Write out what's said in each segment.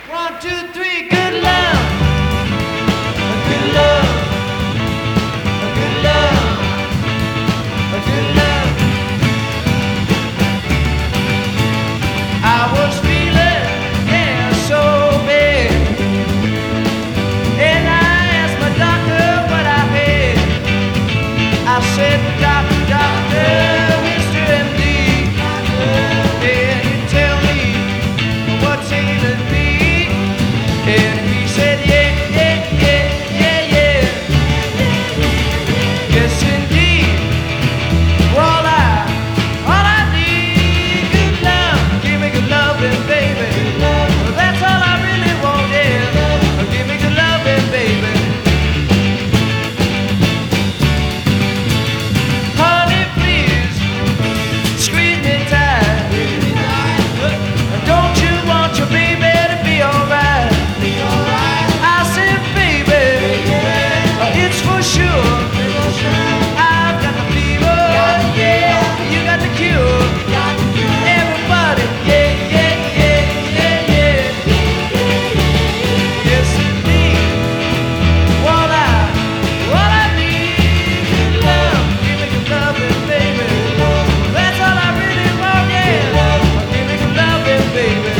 One, two, three, good love. Good love. Good love. Good love. I was feeling, yeah, so bad. And I asked my doctor what I had. I said, doctor, doctor, Mr. MD, can you tell me what's ailing me? And he said, yeah, yeah, yeah, yeah, yeah. Yes, indeed. All I need, good love. Give me good loving, baby. Well, that's all I really want, yeah. Give me good loving, baby. Honey, please, squeeze me tight. Don't you want your baby to be alright? I said, baby, it's for sure. I've got the fever, yeah. You got the cure. Everybody, yeah, yeah, yeah, yeah, yeah. Yes, indeed. All I need, good love. Give me good loving, baby. That's all I really want, yeah. Give me good loving, baby.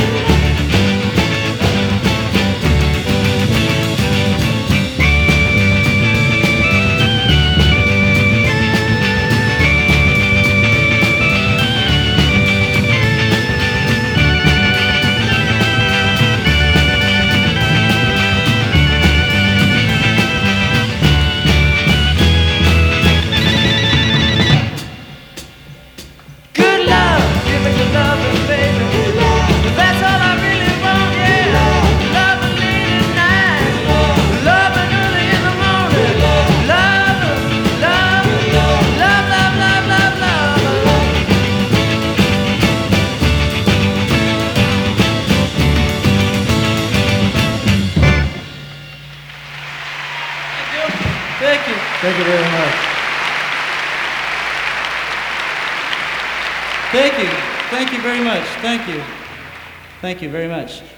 Good love, give me good loving, baby. That's all I really want, yeah. Loving late at night, loving early in the morning. Love, love, love, love, love, love, love. Thank you. Thank you very much. Thank you. Thank you very much. Thank you. Thank you very much.